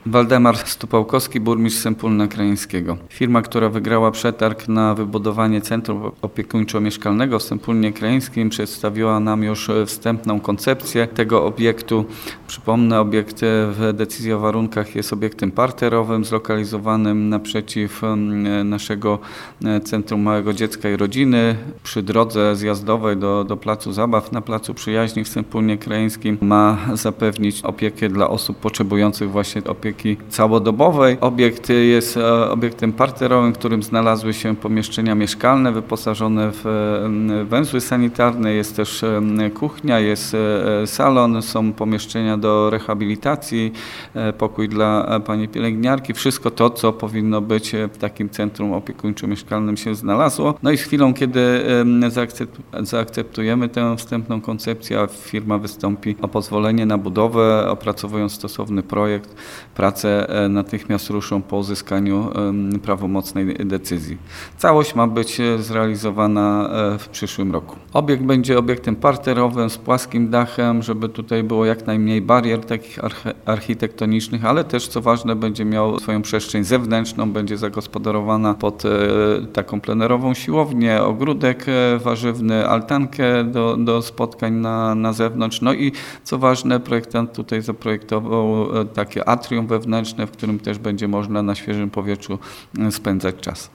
Waldemar Stupałkowski, burmistrz Sępólna Krajeńskiego. Firma, która wygrała przetarg na wybudowanie centrum opiekuńczo-mieszkalnego w Sępólnie Krajeńskim, przedstawiła nam już wstępną koncepcję tego obiektu. Przypomnę, obiekt w decyzji o warunkach jest obiektem parterowym, zlokalizowanym naprzeciw naszego Centrum Małego Dziecka i Rodziny, przy drodze zjazdowej do Placu Zabaw na Placu Przyjaźni w Sępólnie Krajeńskim. Ma zapewnić opiekę dla osób potrzebujących właśnie opieki całodobowej. Obiekt jest obiektem parterowym, w którym znalazły się pomieszczenia mieszkalne wyposażone w węzły sanitarne, jest też kuchnia, jest salon, są pomieszczenia do rehabilitacji, pokój dla pani pielęgniarki, wszystko to, co powinno być w takim centrum opiekuńczo-mieszkalnym się znalazło. No i z chwilą, kiedy zaakceptujemy tę wstępną koncepcję, a firma wystąpi o pozwolenie na budowę, opracowując stosowny projekt, prace natychmiast ruszą po uzyskaniu prawomocnej decyzji. Całość ma być zrealizowana w przyszłym roku. Obiekt będzie obiektem parterowym z płaskim dachem, żeby tutaj było jak najmniej barier takich architektonicznych, ale też, co ważne, będzie miał swoją przestrzeń zewnętrzną, będzie zagospodarowana pod taką plenerową siłownię, ogródek warzywny, altankę do spotkań na zewnątrz. No i co ważne, projektant tutaj zaprojektował takie atrium wewnętrzne, w którym też będzie można na świeżym powietrzu spędzać czas.